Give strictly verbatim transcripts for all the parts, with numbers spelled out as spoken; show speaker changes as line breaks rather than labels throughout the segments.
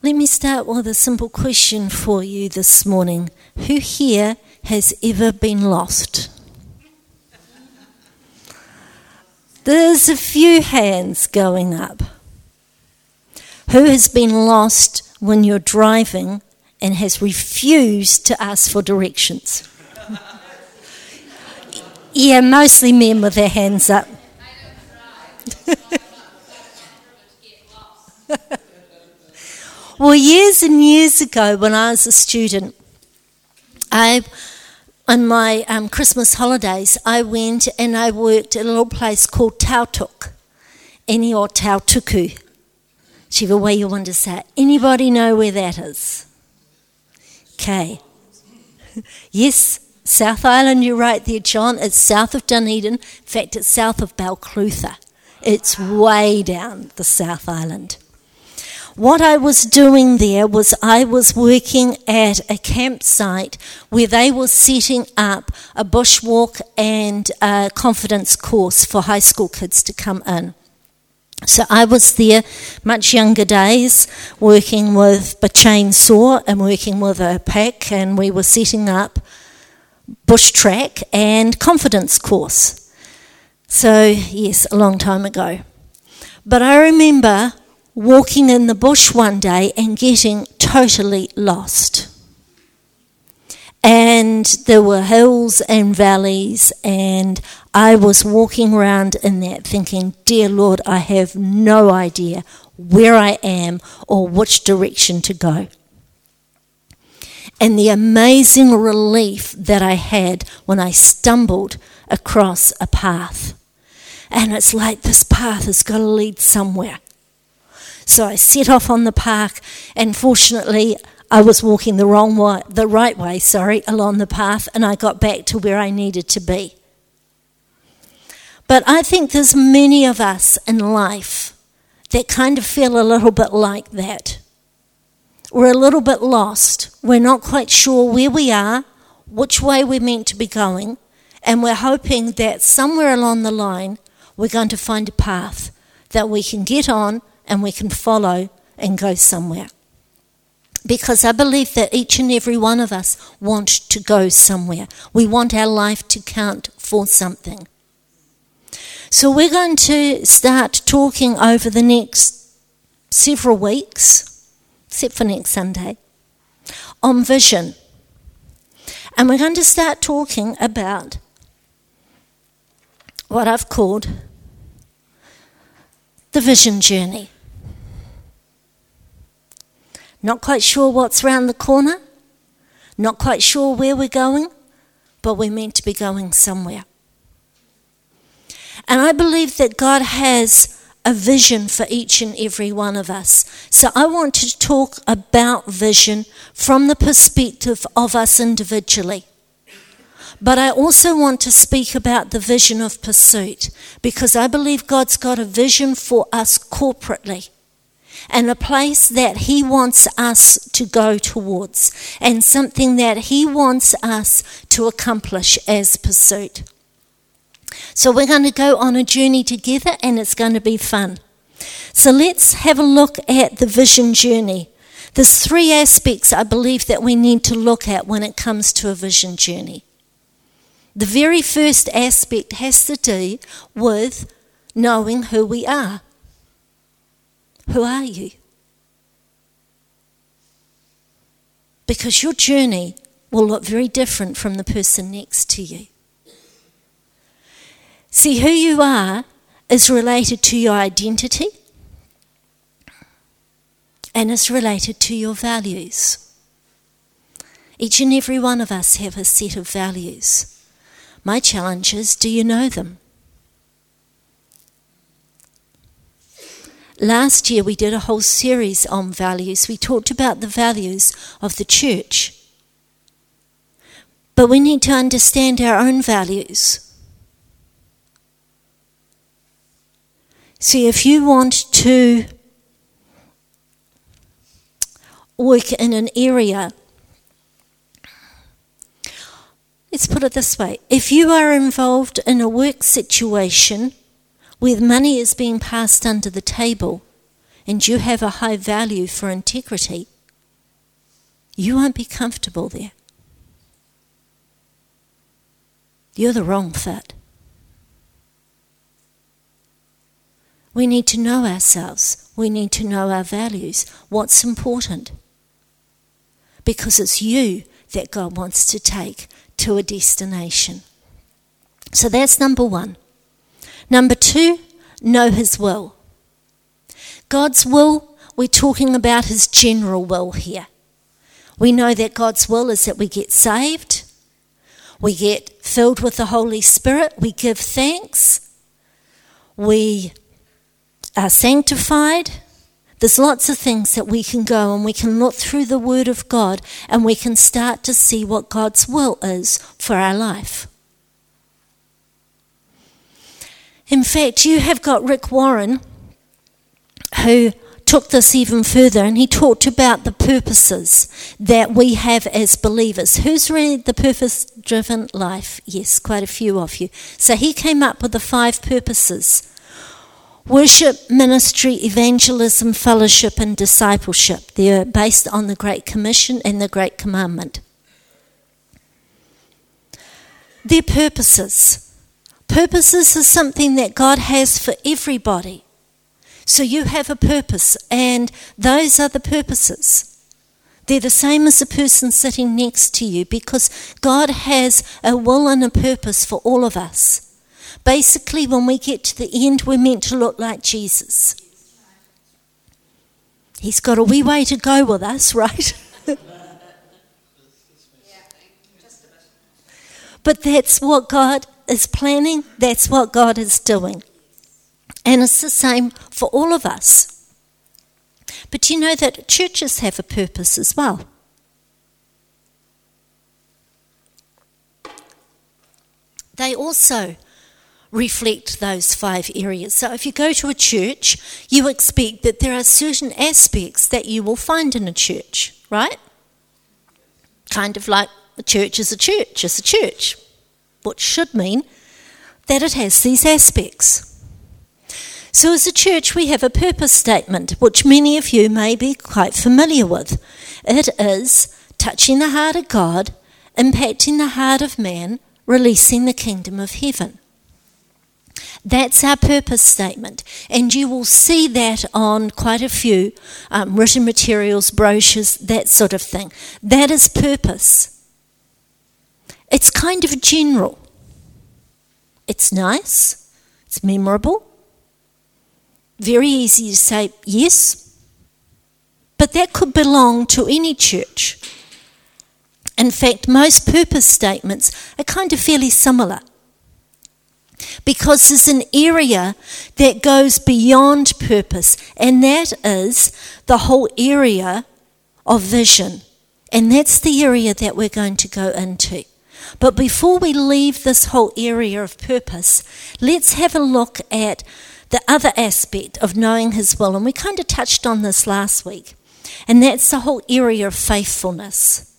Let me start with a simple question for you this morning. Who here has ever been lost? There's a few hands going up. Who has been lost when you're driving and has refused to ask for directions? Yeah, mostly men with their hands up. Well, years and years ago when I was a student, I, on my um, Christmas holidays, I went and I worked at a little place called Tautuk, any or Tautuku, whichever way you want to say it. Anybody know where that is? Okay. Yes, South Island, you're right there, John. It's south of Dunedin. In fact, it's south of Balclutha. It's way down the South Island. What I was doing there was I was working at a campsite where they were setting up a bushwalk and a confidence course for high school kids to come in. So I was there much younger days working with a chainsaw and working with a pack, and we were setting up bush track and confidence course. So yes, a long time ago. But I remember walking in the bush one day and getting totally lost. And there were hills and valleys, and I was walking around in that thinking, dear Lord, I have no idea where I am or which direction to go. And the amazing relief that I had when I stumbled across a path. And it's like this path has got to lead somewhere. So I set off on the path, and fortunately I was walking the wrong way, the right way, sorry, along the path, and I got back to where I needed to be. But I think there's many of us in life that kind of feel a little bit like that. We're a little bit lost. We're not quite sure where we are, which way we're meant to be going, and we're hoping that somewhere along the line we're going to find a path that we can get on and we can follow and go somewhere. Because I believe that each and every one of us want to go somewhere. We want our life to count for something. So we're going to start talking over the next several weeks, except for next Sunday, on vision. And we're going to start talking about what I've called the vision journey. Not quite sure what's around the corner, not quite sure where we're going, but we're meant to be going somewhere. And I believe that God has a vision for each and every one of us. So I want to talk about vision from the perspective of us individually. But I also want to speak about the vision of pursuit, because I believe God's got a vision for us corporately and a place that He wants us to go towards and something that He wants us to accomplish as pursuit. So we're going to go on a journey together, and it's going to be fun. So let's have a look at the vision journey. There's three aspects I believe that we need to look at when it comes to a vision journey. The very first aspect has to do with knowing who we are. Who are you? Because your journey will look very different from the person next to you. See, who you are is related to your identity and is related to your values. Each and every one of us have a set of values. My challenge is, do you know them? Last year we did a whole series on values. We talked about the values of the church. But we need to understand our own values. See, if you want to work in an area, let's put it this way. If you are involved in a work situation where money is being passed under the table, and you have a high value for integrity, you won't be comfortable there. You're the wrong fit. We need to know ourselves. We need to know our values. What's important? Because it's you that God wants to take to a destination. So that's number one. Number two, know His will. God's will, we're talking about His general will here. We know that God's will is that we get saved, we get filled with the Holy Spirit, we give thanks, we are sanctified. There's lots of things that we can go and we can look through the Word of God and we can start to see what God's will is for our life. In fact, you have got Rick Warren, who took this even further, and he talked about the purposes that we have as believers. Who's read The Purpose-Driven Life? Yes, quite a few of you. So he came up with the five purposes: worship, ministry, evangelism, fellowship, and discipleship. They're based on the Great Commission and the Great Commandment. They're purposes. Purposes is something that God has for everybody. So you have a purpose, and those are the purposes. They're the same as the person sitting next to you, because God has a will and a purpose for all of us. Basically, when we get to the end, we're meant to look like Jesus. He's got a wee way to go with us, right? But that's what God is planning. That's what God is doing. And it's the same for all of us. But you know that churches have a purpose as well. They also reflect those five areas. So if you go to a church, you expect that there are certain aspects that you will find in a church, right? Kind of like a church is a church, is a church, which should mean that it has these aspects. So as a church, we have a purpose statement, which many of you may be quite familiar with. It is touching the heart of God, impacting the heart of man, releasing the kingdom of heaven. That's our purpose statement, and you will see that on quite a few um, written materials, brochures, that sort of thing. That is purpose. It's kind of general. It's nice, it's memorable, very easy to say yes, but that could belong to any church. In fact, most purpose statements are kind of fairly similar, because there's an area that goes beyond purpose, and that is the whole area of vision. And that's the area that we're going to go into. But before we leave this whole area of purpose, let's have a look at the other aspect of knowing His will. And we kind of touched on this last week, and that's the whole area of faithfulness.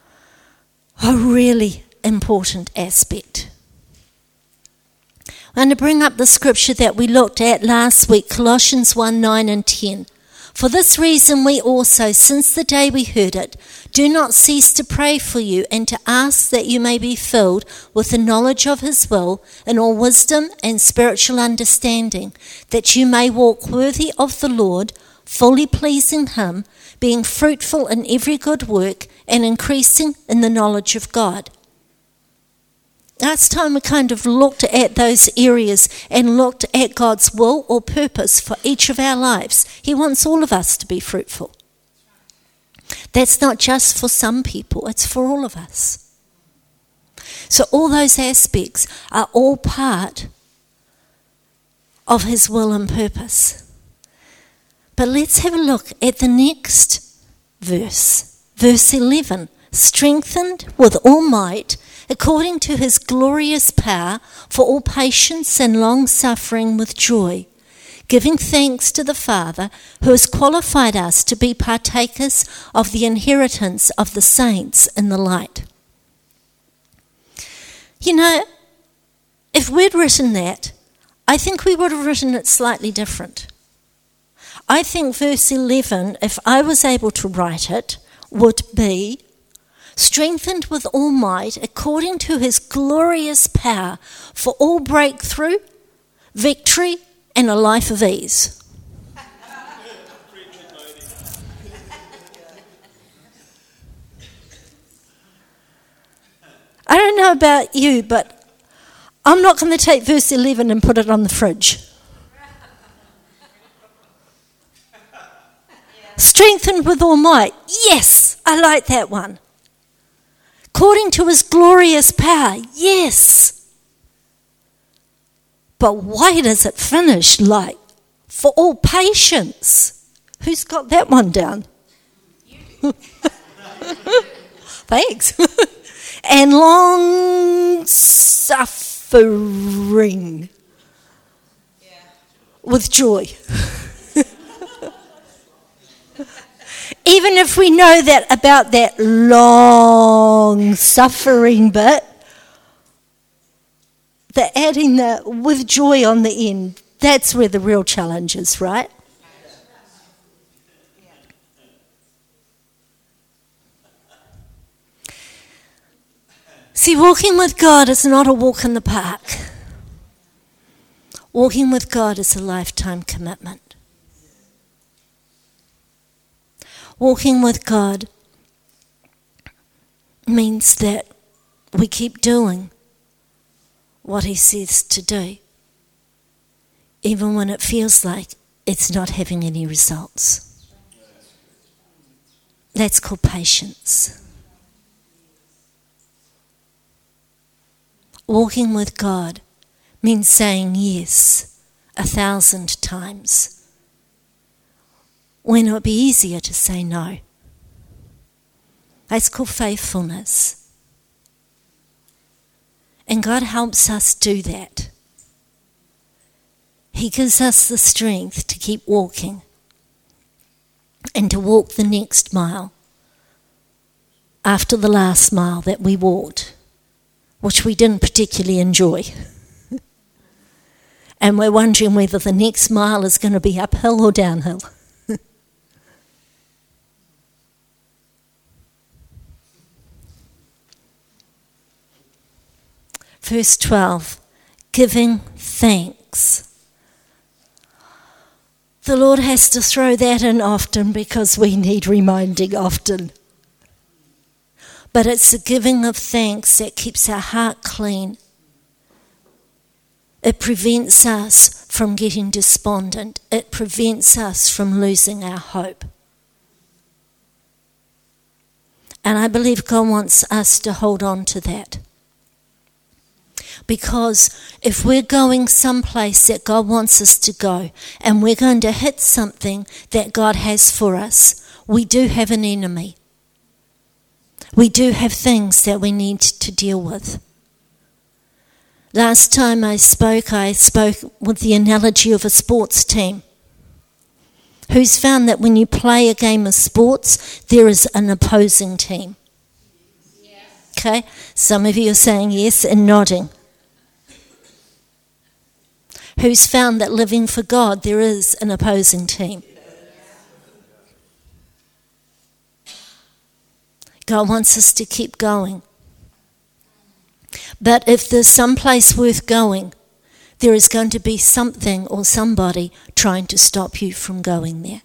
A really important aspect. I'm going to bring up the scripture that we looked at last week, Colossians one, nine and ten. For this reason we also, since the day we heard it, do not cease to pray for you and to ask that you may be filled with the knowledge of His will in all wisdom and spiritual understanding, that you may walk worthy of the Lord, fully pleasing Him, being fruitful in every good work and increasing in the knowledge of God. Last time we kind of looked at those areas and looked at God's will or purpose for each of our lives. He wants all of us to be fruitful. That's not just for some people, it's for all of us. So all those aspects are all part of His will and purpose. But let's have a look at the next verse, verse eleven. Strengthened with all might, according to His glorious power, for all patience and long-suffering with joy, giving thanks to the Father who has qualified us to be partakers of the inheritance of the saints in the light. You know, if we'd written that, I think we would have written it slightly different. I think verse eleven, if I was able to write it, would be, strengthened with all might according to his glorious power for all breakthrough, victory, and a life of ease. I don't know about you, but I'm not going to take verse eleven and put it on the fridge. Strengthened with all might. Yes, I like that one. According to his glorious power. Yes. But why does it finish like for all patience? Who's got that one down? Thanks. And long suffering. Yeah. With joy. Even if we know that about that long suffering bit, the adding the with joy on the end, that's where the real challenge is, right? See, walking with God is not a walk in the park. Walking with God is a lifetime commitment. Walking with God means that we keep doing what he says to do, even when it feels like it's not having any results. That's called patience. Walking with God means saying yes a thousand times when it would be easier to say no. That's called faithfulness. And God helps us do that. He gives us the strength to keep walking and to walk the next mile after the last mile that we walked, which we didn't particularly enjoy. And we're wondering whether the next mile is going to be uphill or downhill. Verse twelve, giving thanks. The Lord has to throw that in often because we need reminding often. But it's the giving of thanks that keeps our heart clean. It prevents us from getting despondent. It prevents us from losing our hope. And I believe God wants us to hold on to that. Because if we're going someplace that God wants us to go and we're going to hit something that God has for us, we do have an enemy. We do have things that we need to deal with. Last time I spoke, I spoke with the analogy of a sports team. Who's found that when you play a game of sports, there is an opposing team? Yes. Okay, some of you are saying yes and nodding. Who's found that living for God, there is an opposing team? God wants us to keep going. But if there's some place worth going, there is going to be something or somebody trying to stop you from going there.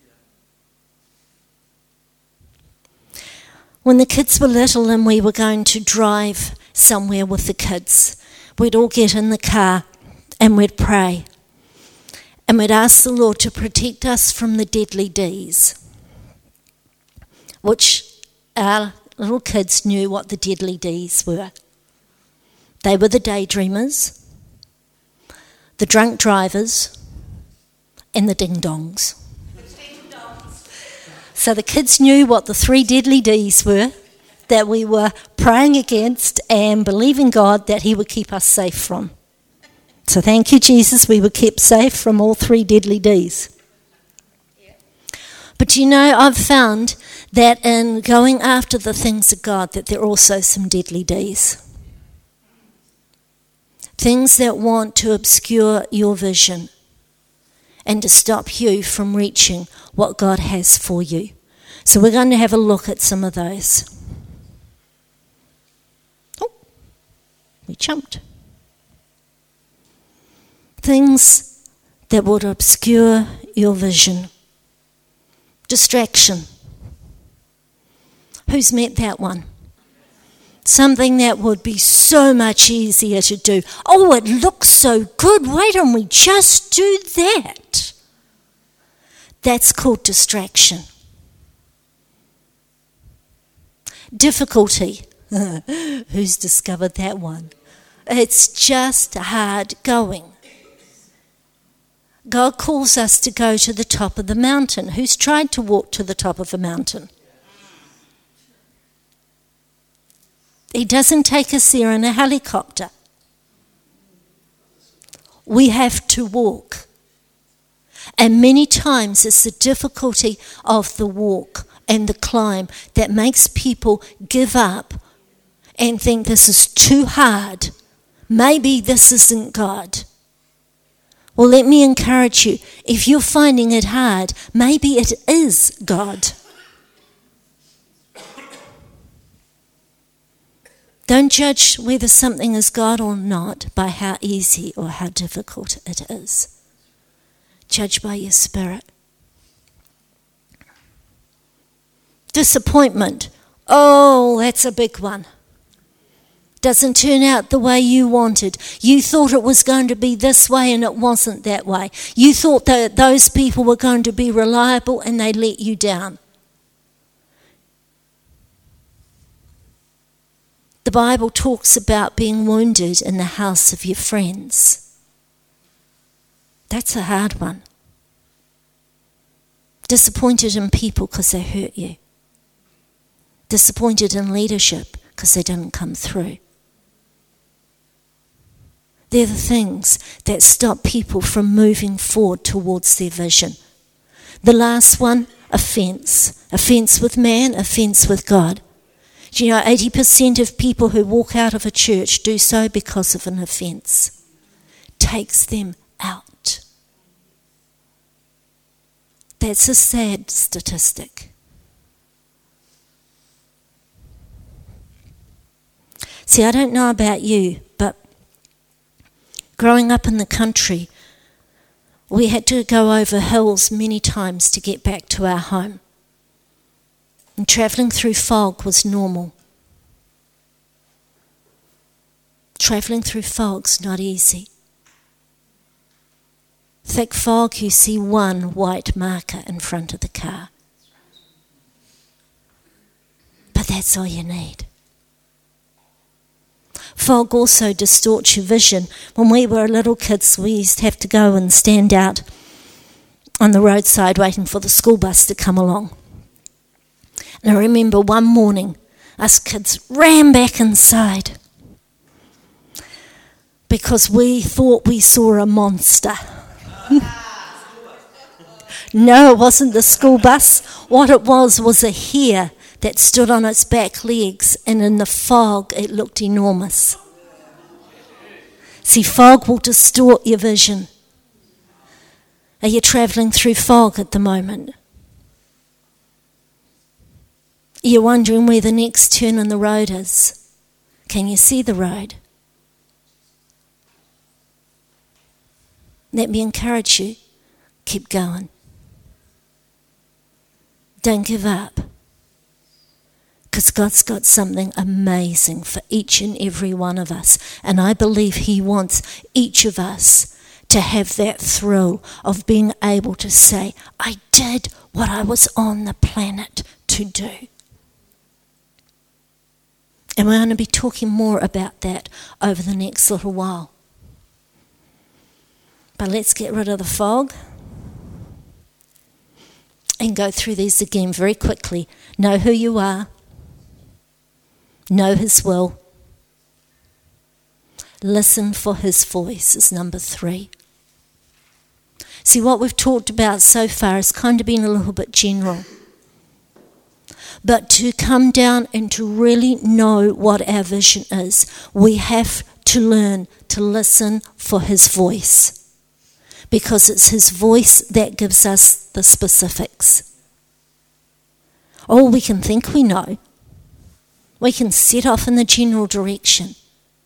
When the kids were little and we were going to drive somewhere with the kids, we'd all get in the car and we'd pray. And we'd ask the Lord to protect us from the deadly D's, which our little kids knew what the deadly D's were. They were the daydreamers, the drunk drivers, and the ding-dongs. So the kids knew what the three deadly D's were that we were praying against and believing God that he would keep us safe from. So thank you, Jesus, we were kept safe from all three deadly D's. But you know, I've found that in going after the things of God, that there are also some deadly D's. Things that want to obscure your vision and to stop you from reaching what God has for you. So we're going to have a look at some of those. Oh, we jumped. Things that would obscure your vision. Distraction. Who's met that one? Something that would be so much easier to do. Oh, it looks so good. Why don't we just do that? That's called distraction. Difficulty. Who's discovered that one? It's just hard going. God calls us to go to the top of the mountain. Who's tried to walk to the top of a mountain? He doesn't take us there in a helicopter. We have to walk. And many times it's the difficulty of the walk and the climb that makes people give up and think this is too hard. Maybe this isn't God. Well, let me encourage you. If you're finding it hard, maybe it is God. Don't judge whether something is God or not by how easy or how difficult it is. Judge by your spirit. Disappointment. Oh, that's a big one. Doesn't turn out the way you wanted. You thought it was going to be this way and it wasn't that way. You thought that those people were going to be reliable and they let you down. The Bible talks about being wounded in the house of your friends. That's a hard one. Disappointed in people because they hurt you. Disappointed in leadership because they didn't come through. They're the things that stop people from moving forward towards their vision. The last one, offence. Offence with man, offence with God. Do you know eighty percent of people who walk out of a church do so because of an offence? Takes them out. That's a sad statistic. See, I don't know about you, but growing up in the country, we had to go over hills many times to get back to our home. And travelling through fog was normal. Travelling through fog's not easy. Thick fog, you see one white marker in front of the car. But that's all you need. Fog also distorts your vision. When we were little kids, we used to have to go and stand out on the roadside waiting for the school bus to come along. And I remember one morning, us kids ran back inside because we thought we saw a monster. No, it wasn't the school bus. What it was was a hare that stood on its back legs, and in the fog it looked enormous. See, fog will distort your vision. Are you travelling through fog at the moment? You're wondering where the next turn in the road is. Can you see the road? Let me encourage you. Keep going. Don't give up. Because God's got something amazing for each and every one of us. And I believe He wants each of us to have that thrill of being able to say, I did what I was on the planet to do. And we're going to be talking more about that over the next little while. But let's get rid of the fog and go through these again very quickly. Know who you are. Know His will. Listen for His voice is number three. See, what we've talked about so far has kind of been a little bit general. But to come down and to really know what our vision is, we have to learn to listen for His voice. because it's his voice that gives us the specifics. All we can think we know, we can set off in the general direction.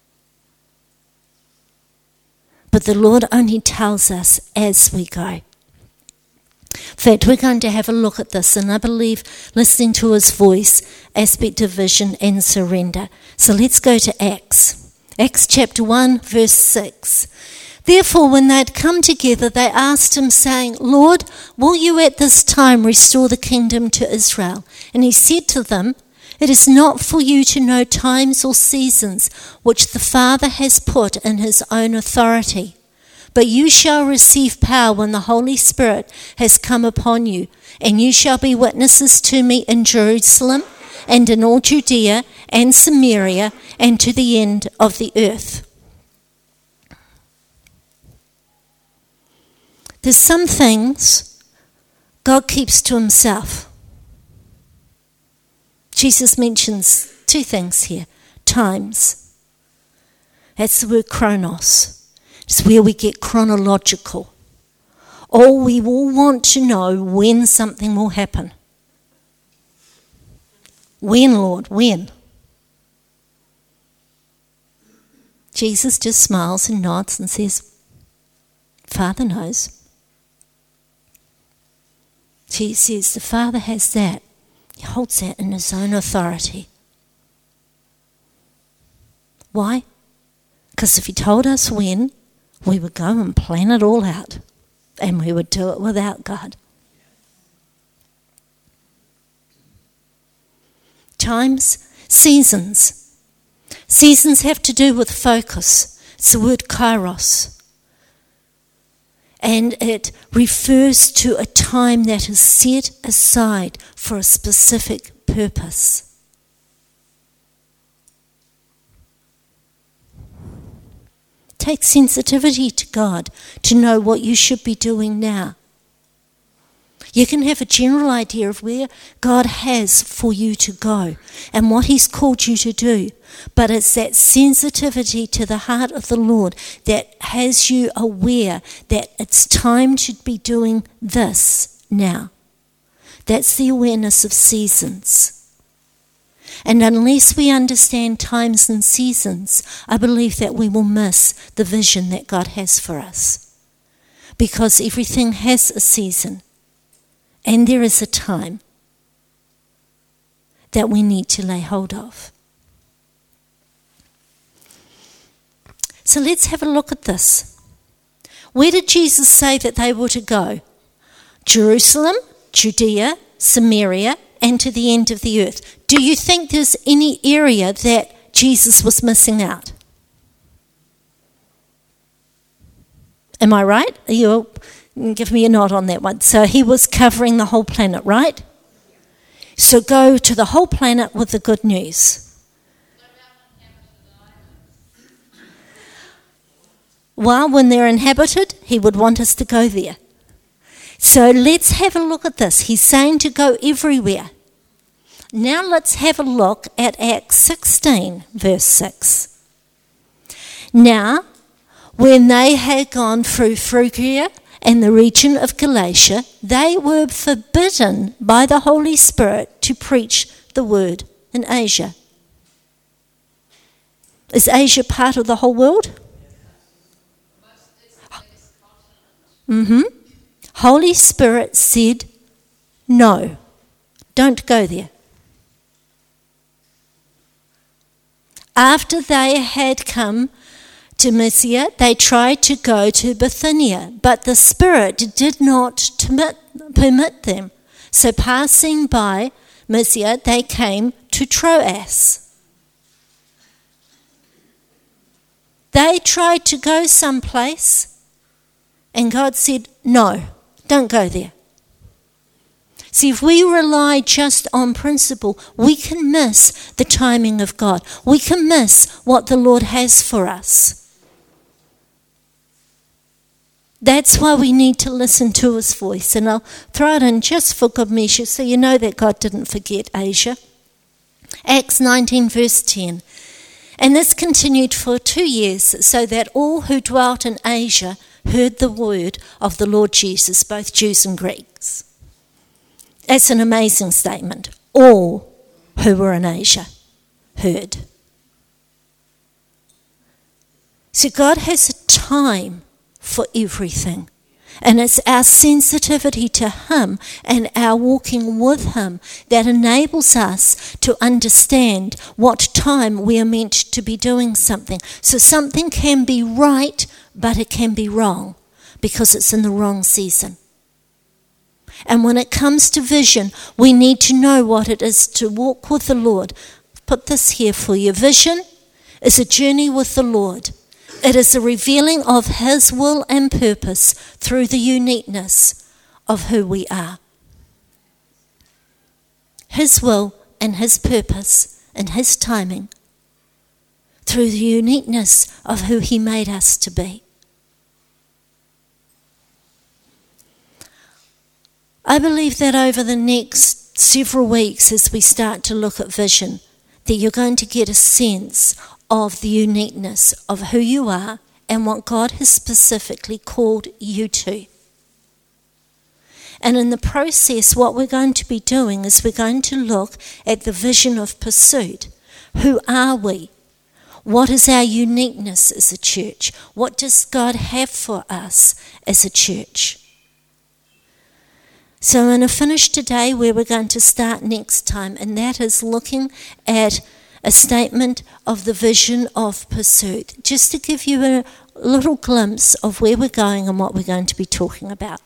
But the Lord only tells us as we go. In fact, we're going to have a look at this, and I believe listening to his voice, aspect of vision and surrender. So let's go to Acts. Acts chapter one, verse six. Therefore, when they had come together, they asked him, saying, Lord, will you at this time restore the kingdom to Israel? And he said to them, it is not for you to know times or seasons which the Father has put in his own authority. But you shall receive power when the Holy Spirit has come upon you, and you shall be witnesses to me in Jerusalem and in all Judea and Samaria and to the end of the earth. There's some things God keeps to himself. Jesus mentions two things here. Times. That's the word chronos. It's where we get chronological. Or we will want to know when something will happen. When, Lord, when? Jesus just smiles and nods and says, Father knows. He says the Father has that. He holds that in his own authority. Why? Because if he told us when, we would go and plan it all out. And we would do it without God. Times, seasons. Seasons have to do with focus. It's the word kairos. And it refers to a time that is set aside for a specific purpose. It takes sensitivity to God to know what you should be doing now. You can have a general idea of where God has for you to go and what he's called you to do. But it's that sensitivity to the heart of the Lord that has you aware that it's time to be doing this now. That's the awareness of seasons. And unless we understand times and seasons, I believe that we will miss the vision that God has for us. Because everything has a season. And there is a time that we need to lay hold of. So let's have a look at this. Where did Jesus say that they were to go? Jerusalem, Judea, Samaria, and to the end of the earth. Do you think there's any area that Jesus was missing out? Am I right? Are you give me a nod on that one. So he was covering the whole planet, right? So go to the whole planet with the good news. Well, when they're inhabited, he would want us to go there. So let's have a look at this. He's saying to go everywhere. Now let's have a look at Acts sixteen, verse six. Now, when they had gone through Phrygia and the region of Galatia, they were forbidden by the Holy Spirit to preach the word in Asia. Is Asia part of the whole world? Mm-hmm. Holy Spirit said, no, don't go there. After they had come to Mysia, they tried to go to Bithynia, but the Spirit did not permit them. So passing by Mysia, they came to Troas. They tried to go someplace, and God said, no, don't go there. See, if we rely just on principle, we can miss the timing of God. We can miss what the Lord has for us. That's why we need to listen to his voice. And I'll throw it in just for good measure so you know that God didn't forget Asia. Acts nineteen verse ten. And this continued for two years, so that all who dwelt in Asia heard the word of the Lord Jesus, both Jews and Greeks. That's an amazing statement. All who were in Asia heard. So God has a time for everything. And it's our sensitivity to Him and our walking with Him that enables us to understand what time we are meant to be doing something. So something can be right, but it can be wrong because it's in the wrong season. And when it comes to vision, we need to know what it is to walk with the Lord. Put this here for you. Vision is a journey with the Lord. It is a revealing of His will and purpose through the uniqueness of who we are. His will and His purpose and His timing through the uniqueness of who He made us to be. I believe that over the next several weeks as we start to look at vision, that you're going to get a sense of the uniqueness of who you are and what God has specifically called you to. And in the process, what we're going to be doing is we're going to look at the vision of pursuit. Who are we? What is our uniqueness as a church? What does God have for us as a church? So I'm going to finish today where we're going to start next time, and that is looking at a statement of the vision of pursuit, just to give you a little glimpse of where we're going and what we're going to be talking about.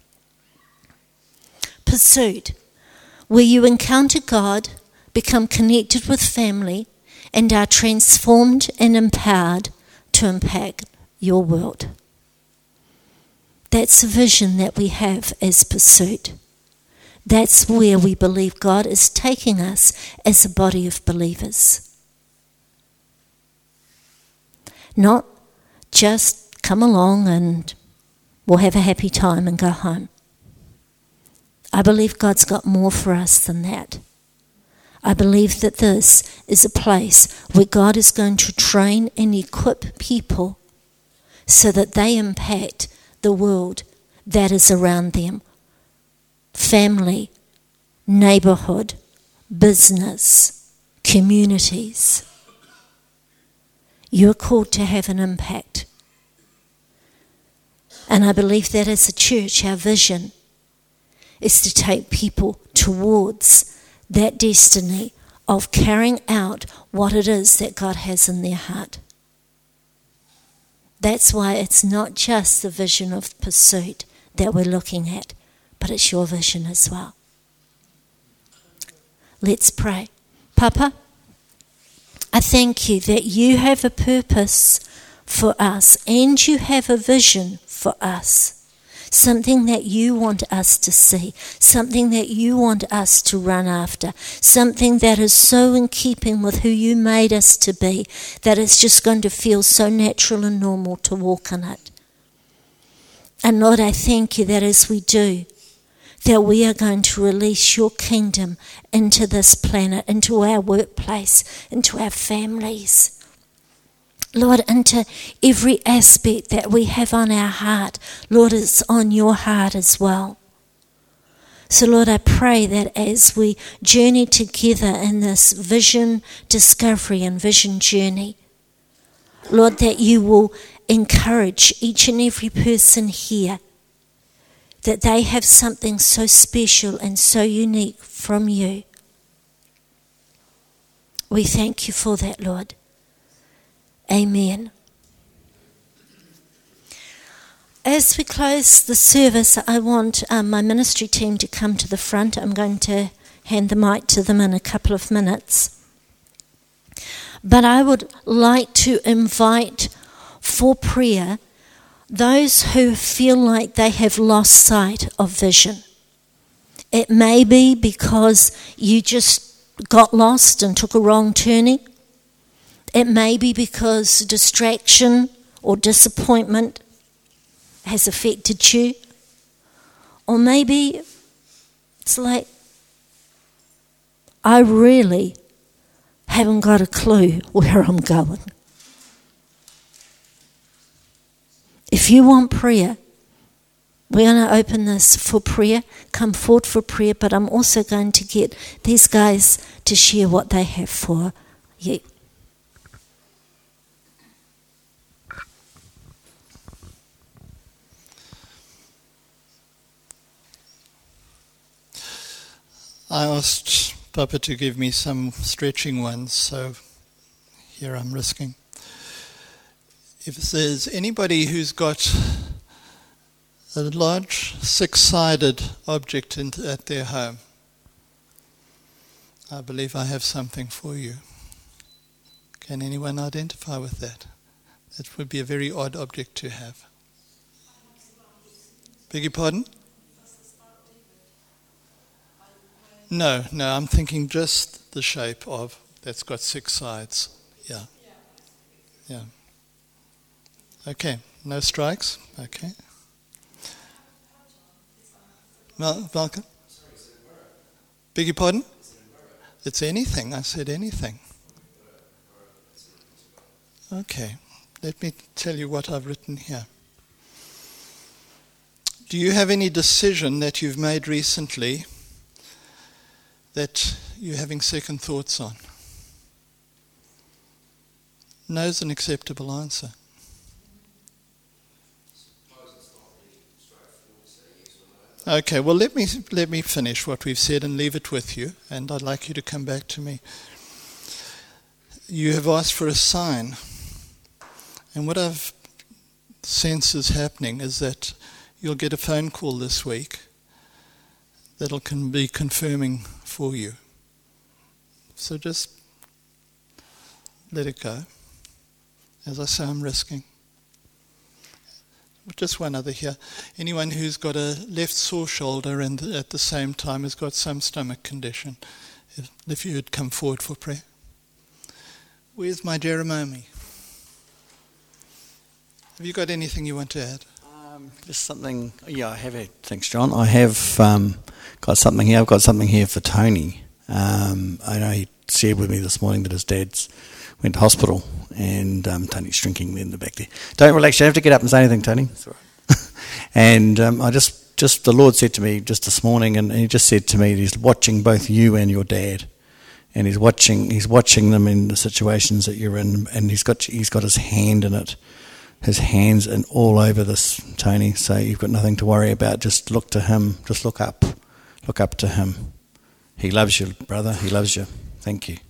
Pursuit, where you encounter God, become connected with family, and are transformed and empowered to impact your world. That's a vision that we have as pursuit. That's where we believe God is taking us as a body of believers. Not just come along and we'll have a happy time and go home. I believe God's got more for us than that. I believe that this is a place where God is going to train and equip people so that they impact the world that is around them. Family, neighbourhood, business, communities. You're called to have an impact. And I believe that as a church, our vision is to take people towards that destiny of carrying out what it is that God has in their heart. That's why it's not just the vision of pursuit that we're looking at, but it's your vision as well. Let's pray. Papa, I thank you that you have a purpose for us and you have a vision for us. Something that you want us to see, something that you want us to run after, something that is so in keeping with who you made us to be that it's just going to feel so natural and normal to walk in it. And Lord, I thank you that as we do, that we are going to release your kingdom into this planet, into our workplace, into our families. Lord, into every aspect that we have on our heart, Lord, it's on your heart as well. So Lord, I pray that as we journey together in this vision discovery and vision journey, Lord, that you will encourage each and every person here that they have something so special and so unique from you. We thank you for that, Lord. Amen. As we close the service, I want um, my ministry team to come to the front. I'm going to hand the mic to them in a couple of minutes. But I would like to invite for prayer those who feel like they have lost sight of vision. It may be because you just got lost and took a wrong turning. It may be because distraction or disappointment has affected you. Or maybe it's like, I really haven't got a clue where I'm going. If if you want prayer, we're going to open this for prayer. Come forward for prayer, but I'm also going to get these guys to share what they have for you.
I asked Papa to give me some stretching ones, so here I'm risking. If there's anybody who's got a large six-sided object in, at their home, I believe I have something for you. Can anyone identify with that? That would be a very odd object to have. Beg your pardon? No, no, I'm thinking just the shape of, that's got six sides. Yeah. Yeah. Okay, no strikes? Okay. Mal- Malcolm? Beg your pardon? It's anything, I said anything. Okay, let me tell you what I've written here. Do you have any decision that you've made recently that you're having second thoughts on? No is an acceptable answer. Okay, well let me let me finish what we've said and leave it with you, and I'd like you to come back to me. You have asked for a sign, and what I've sensed is happening is that you'll get a phone call this week that'll can be confirming for you. So just let it go. As I say, I'm risking. Just one other here. Anyone who's got a left sore shoulder and at the same time has got some stomach condition, if, if you would come forward for prayer. Where's my Jeremiah? Have you got anything you want to add?
Um, just something, yeah, I have had, thanks John. I have um, got something here. I've got something here for Tony. Um, I know he shared with me this morning that his dad's went to hospital, and um, Tony's shrinking in the back there. Don't relax, you don't have to get up and say anything, Tony. It's all right. And um, I just, just, the Lord said to me just this morning, and he just said to me, he's watching both you and your dad, and he's watching, he's watching them in the situations that you're in, and he's got, he's got his hand in it, his hands in all over this, Tony. So you've got nothing to worry about. Just look to him. Just look up, look up to him. He loves you, brother. He loves you. Thank you.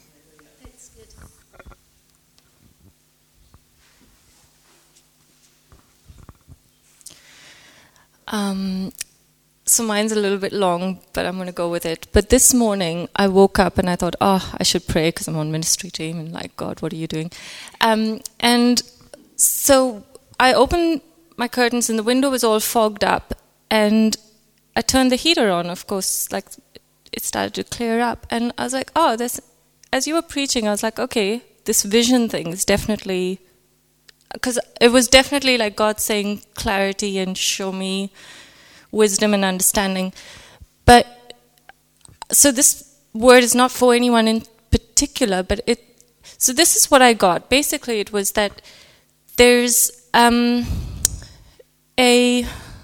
Um, so mine's a little bit long, but I'm going to go with it. But this morning, I woke up and I thought, oh, I should pray because I'm on ministry team and like, God, what are you doing? Um, and so I opened my curtains and the window was all fogged up, and I turned the heater on, of course, like it started to clear up. And I was like, oh, this, as you were preaching, I was like, okay, this vision thing is definitely... Because it was definitely like God saying clarity and show me wisdom and understanding. But, so this word is not for anyone in particular, but it, so this is what I got. Basically it was that there's um, a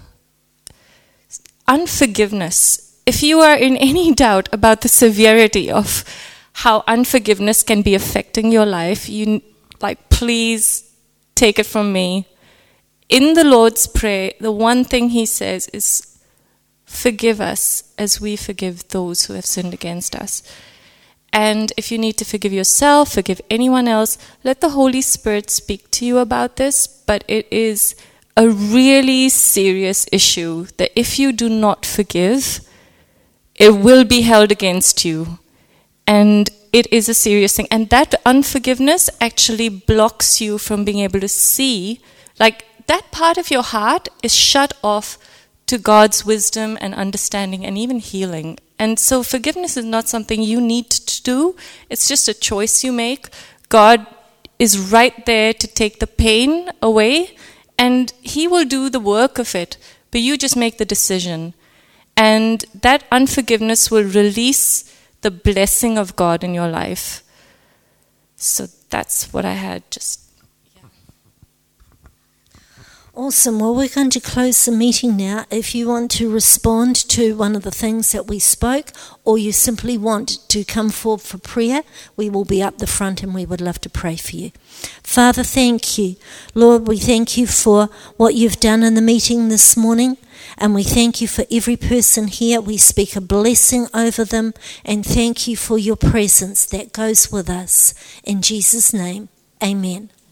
unforgiveness. If you are in any doubt about the severity of how unforgiveness can be affecting your life, you like, please take it from me. In the Lord's Prayer, the one thing he says is, forgive us as we forgive those who have sinned against us. And if you need to forgive yourself, forgive anyone else, let the Holy Spirit speak to you about this. But it is a really serious issue that if you do not forgive, it will be held against you. And it is a serious thing. And that unforgiveness actually blocks you from being able to see, like that part of your heart is shut off to God's wisdom and understanding and even healing. And so forgiveness is not something you need to do. It's just a choice you make. God is right there to take the pain away, and he will do the work of it. But you just make the decision. And that unforgiveness will release the blessing of God in your life. So that's what I had. Just yeah.
Awesome. Well, we're going to close the meeting now. If you want to respond to one of the things that we spoke, or you simply want to come forward for prayer, we will be up the front and we would love to pray for you. Father, thank you. Lord, we thank you for what you've done in the meeting this morning, and we thank you for every person here. We speak a blessing over them, and thank you for your presence that goes with us. In Jesus' name, amen.